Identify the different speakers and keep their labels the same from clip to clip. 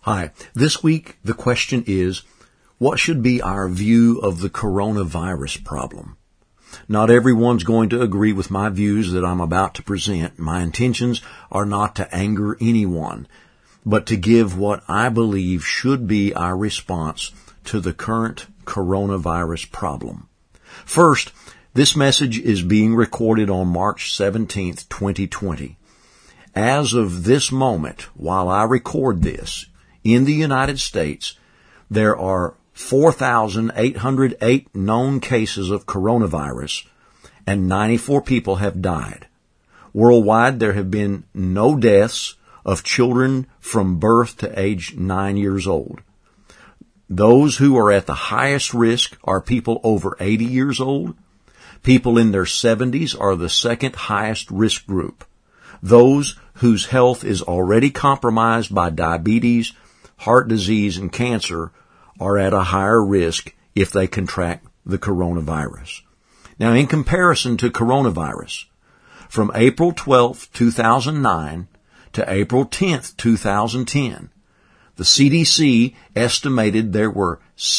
Speaker 1: Hi. This week, the question is, what should be our view of the coronavirus problem? Not everyone's going to agree with my views that I'm about to present. My intentions are not to anger anyone, but to give what I believe should be our response to the current coronavirus problem. First, this message is being recorded on March 17th, 2020. As of this moment, while I record this, in the United States, there are 4,808 known cases of coronavirus, and 94 people have died. Worldwide, there have been no deaths of children from birth to age 9 years old. Those who are at the highest risk are people over 80 years old. People in their 70s are the second highest risk group. Those whose health is already compromised by diabetes, heart disease, and cancer are at a higher risk if they contract the coronavirus. Now, in comparison to coronavirus, from April 12, 2009 to April 10, 2010, the CDC estimated there were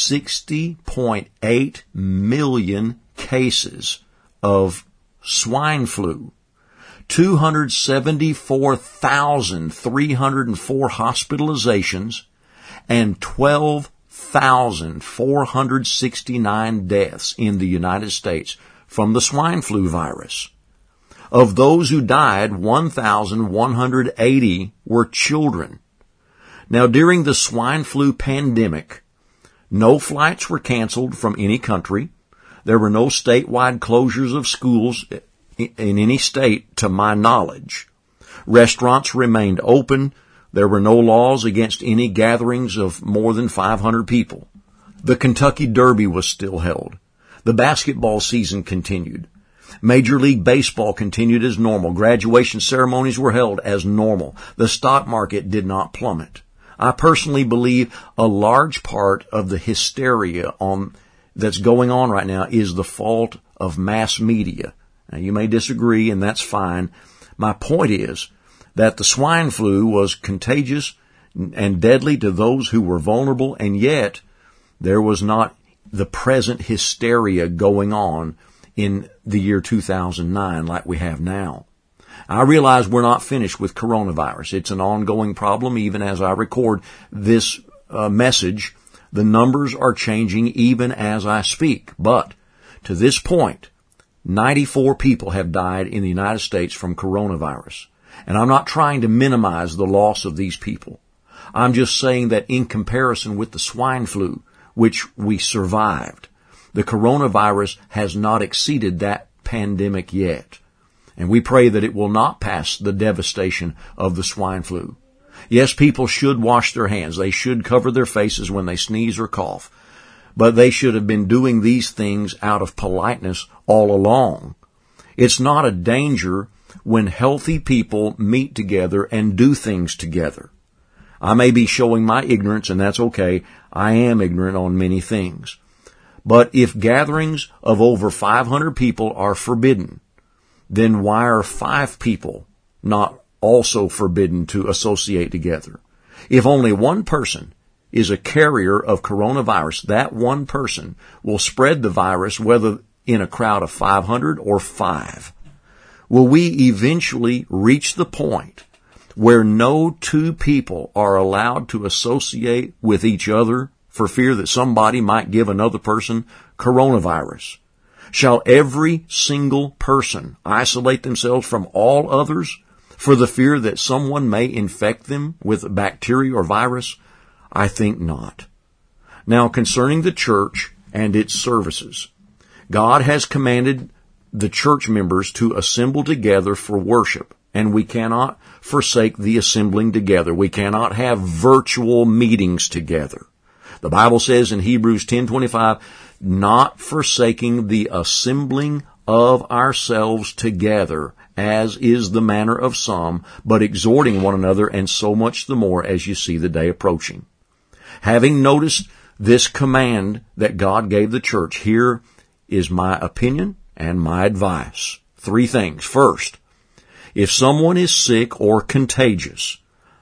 Speaker 1: 60.8 million cases of swine flu, 274,304 hospitalizations, and 12,469 deaths in the United States from the swine flu virus. Of those who died, 1,180 were children. Now, during the swine flu pandemic, no flights were canceled from any country. There were no statewide closures of schools in any state, to my knowledge. Restaurants remained open. There were no laws against any gatherings of more than 500 people. The Kentucky Derby was still held. The basketball season continued. Major League Baseball continued as normal. Graduation ceremonies were held as normal. The stock market did not plummet. I personally believe a large part of the hysteria that's going on right now is the fault of mass media. Now, you may disagree, and that's fine. My point is that the swine flu was contagious and deadly to those who were vulnerable, and yet there was not the present hysteria going on in the year 2009 like we have now. I realize we're not finished with coronavirus. It's an ongoing problem even as I record this message. The numbers are changing even as I speak. But to this point, 94 people have died in the United States from coronavirus. And I'm not trying to minimize the loss of these people. I'm just saying that in comparison with the swine flu, which we survived, the coronavirus has not exceeded that pandemic yet. And we pray that it will not pass the devastation of the swine flu. Yes, people should wash their hands. They should cover their faces when they sneeze or cough. But they should have been doing these things out of politeness all along. It's not a danger when healthy people meet together and do things together. I may be showing my ignorance, and that's okay. I am ignorant on many things. But if gatherings of over 500 people are forbidden, then why are 5 people not also forbidden to associate together? If only one person is a carrier of coronavirus, that one person will spread the virus whether in a crowd of 500 or 5. Will we eventually reach the point where no 2 people are allowed to associate with each other for fear that somebody might give another person coronavirus? Shall every single person isolate themselves from all others for the fear that someone may infect them with bacteria or virus? I think not. Now, concerning the church and its services, God has commanded the church members to assemble together for worship, and we cannot forsake the assembling together. We cannot have virtual meetings together. The Bible says in Hebrews 10:25, not forsaking the assembling of ourselves together, as is the manner of some, but exhorting one another, and so much the more as you see the day approaching. Having noticed this command that God gave the church, here is my opinion and my advice. 3 things. First, if someone is sick or contagious,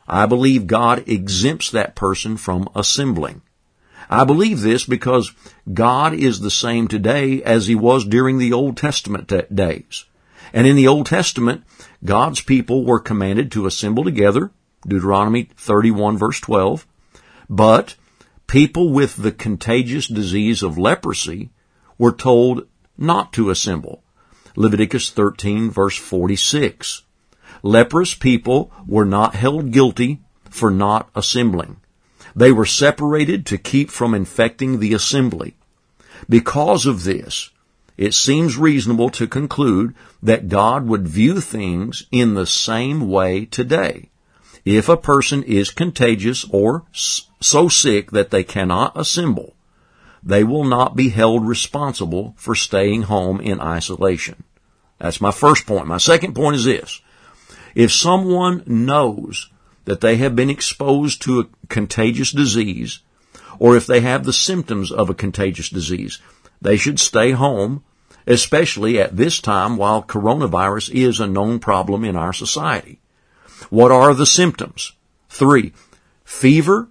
Speaker 1: I believe God exempts that person from assembling. I believe this because God is the same today as He was during the Old Testament days. And in the Old Testament, God's people were commanded to assemble together, Deuteronomy 31 verse 12, but people with the contagious disease of leprosy were told not to assemble, Leviticus 13 verse 46. Leprous people were not held guilty for not assembling. They were separated to keep from infecting the assembly. Because of this, it seems reasonable to conclude that God would view things in the same way today. If a person is contagious or so sick that they cannot assemble, they will not be held responsible for staying home in isolation. That's my first point. My second point is this. If someone knows that they have been exposed to a contagious disease, or if they have the symptoms of a contagious disease, they should stay home, especially at this time while coronavirus is a known problem in our society. What are the symptoms? 3, fever,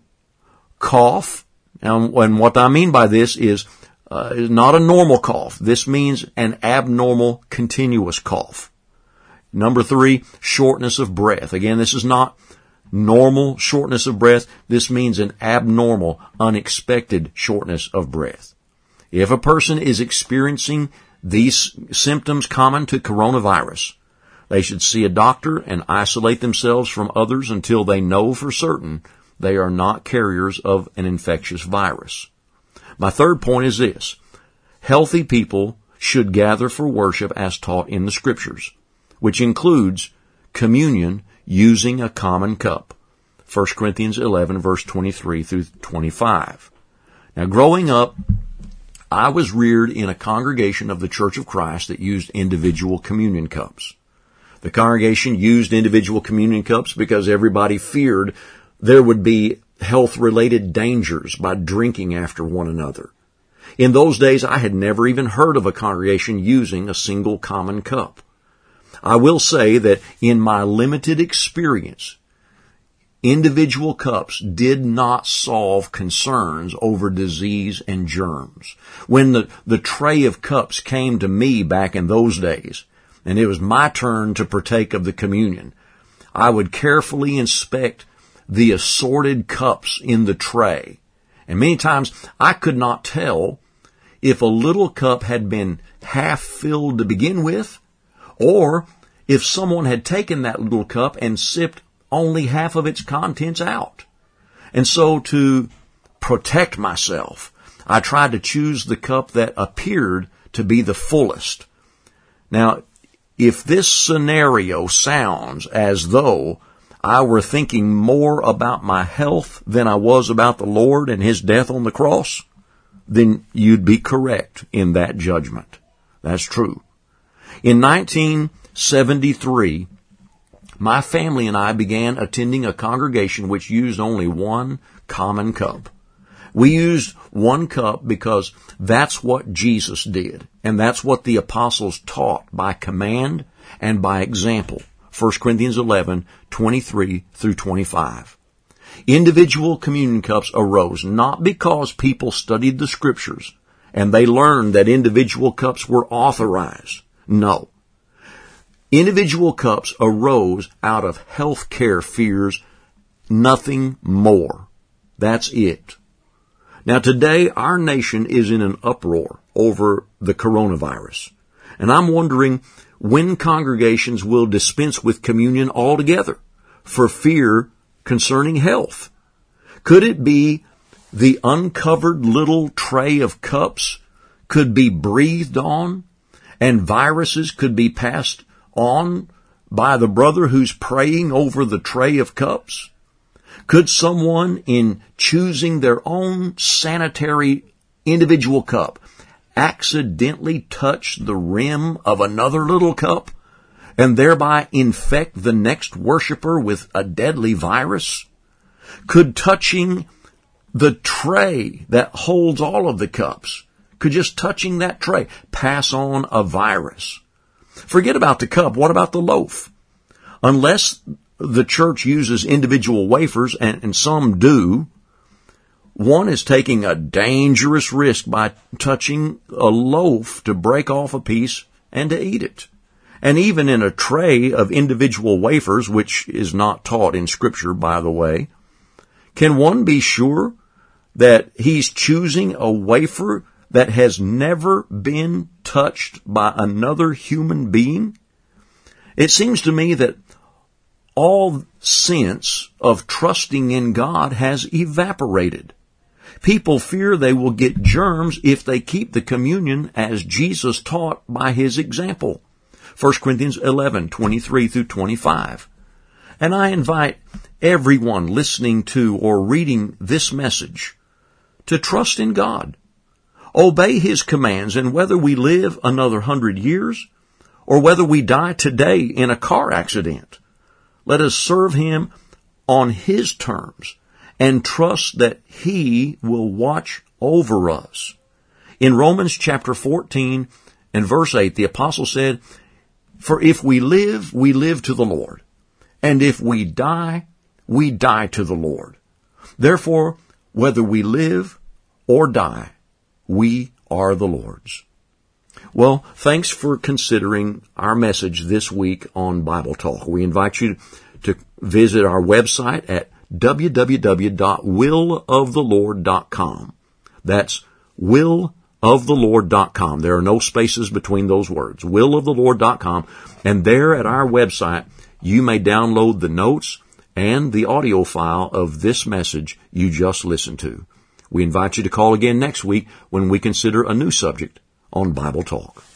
Speaker 1: cough, and what I mean by this is not a normal cough. This means an abnormal continuous cough. Number 3, shortness of breath. Again, this is not normal shortness of breath. This means an abnormal, unexpected shortness of breath. If a person is experiencing these symptoms common to coronavirus, they should see a doctor and isolate themselves from others until they know for certain they are not carriers of an infectious virus. My third point is this. Healthy people should gather for worship as taught in the Scriptures, which includes communion using a common cup. 1 Corinthians 11, verse 23 through 25. Now, growing up, I was reared in a congregation of the Church of Christ that used individual communion cups. The congregation used individual communion cups because everybody feared there would be health-related dangers by drinking after one another. In those days, I had never even heard of a congregation using a single common cup. I will say that in my limited experience, individual cups did not solve concerns over disease and germs. When the tray of cups came to me back in those days, and it was my turn to partake of the communion, I would carefully inspect the assorted cups in the tray. And many times I could not tell if a little cup had been half filled to begin with, or if someone had taken that little cup and sipped only half of its contents out. And so to protect myself, I tried to choose the cup that appeared to be the fullest. Now, if this scenario sounds as though I were thinking more about my health than I was about the Lord and His death on the cross, then you'd be correct in that judgment. That's true. In 1973, my family and I began attending a congregation which used only one common cup. We used one cup because that's what Jesus did, and that's what the apostles taught by command and by example. 1 Corinthians 11, 23 through 25. Individual communion cups arose not because people studied the Scriptures and they learned that individual cups were authorized. No. Individual cups arose out of health care fears, nothing more. That's it. Now today, our nation is in an uproar over the coronavirus. And I'm wondering when congregations will dispense with communion altogether for fear concerning health. Could it be the uncovered little tray of cups could be breathed on and viruses could be passed on by the brother who's praying over the tray of cups? Could someone, in choosing their own sanitary individual cup, accidentally touch the rim of another little cup and thereby infect the next worshiper with a deadly virus? Could touching the tray that holds all of the cups, could just touching that tray pass on a virus? Forget about the cup. What about the loaf? Unless the church uses individual wafers, and some do, one is taking a dangerous risk by touching a loaf to break off a piece and to eat it. And even in a tray of individual wafers, which is not taught in Scripture, by the way, can one be sure that he's choosing a wafer that has never been touched by another human being? It seems to me that all sense of trusting in God has evaporated. People fear they will get germs if they keep the communion as Jesus taught by his example. 1 Corinthians 11:23 through 25. And I invite everyone listening to or reading this message to trust in God, obey his commands, and whether we live another 100 years or whether we die today in a car accident, let us serve him on his terms and trust that he will watch over us. In Romans chapter 14 and verse 8, the apostle said, "For if we live to the Lord. And if we die to the Lord. Therefore, whether we live or die, we are the Lord's." Well, thanks for considering our message this week on Bible Talk. We invite you to visit our website at www.willofthelord.com. That's willofthelord.com. There are no spaces between those words. willofthelord.com. And there at our website, you may download the notes and the audio file of this message you just listened to. We invite you to call again next week when we consider a new subject on Bible Talk.